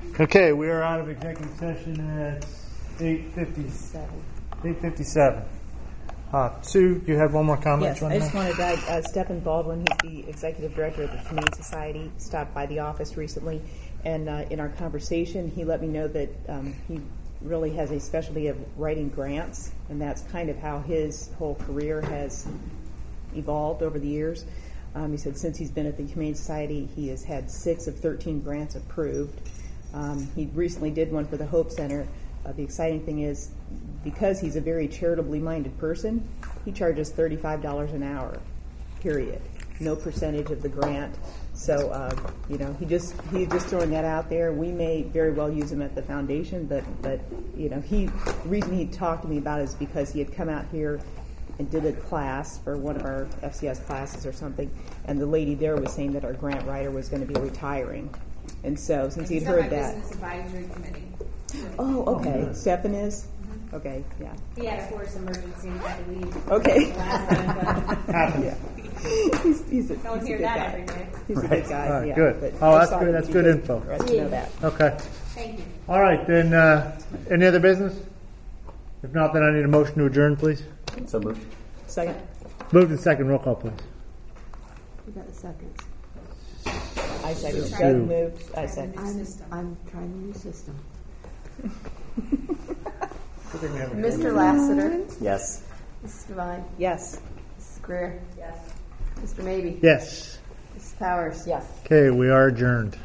Okay, we are out of executive session at 8:57. Sue, you had one more comment? Yes, I just wanted to, Stephen Baldwin, he's the executive director of the Humane Society, stopped by the office recently, and in our conversation, he let me know that he really has a specialty of writing grants, and that's kind of how his whole career has evolved over the years. He said since he's been at the Humane Society, he has had 6 of 13 grants approved. He recently did one for the Hope Center. The exciting thing is, because he's a very charitably minded person, he charges $35 an hour, period. No percentage of the grant. So, he's just throwing that out there. We may very well use him at the foundation, but the reason he talked to me about it is because he had come out here and did a class for one of our FCS classes or something, and the lady there was saying that our grant writer was going to be retiring. And so, since he'd heard that... Business Advisory Committee. Oh, okay. Stephen is? Okay, yeah. He had a force emergency and had to leave. Okay. Happens. He's a Don't good hear that guy. every day. He's a Right. good guy. All right, yeah, good. but Oh, I that's saw good. him That's because good info. For us to know that. Okay. Thank you. All right, then, any other business? If not, then I need a motion to adjourn, please. So moved. Second. Moved and second. Roll call, please. You got a second. I second. Sue. Doug moved. I second. I'm trying a new system. Mr. Lassiter, Yes. Mrs. Devine, Yes. Mrs. Greer. Yes. Mr. Maybe. Yes. Mrs. Powers. Yes. Okay, we are adjourned.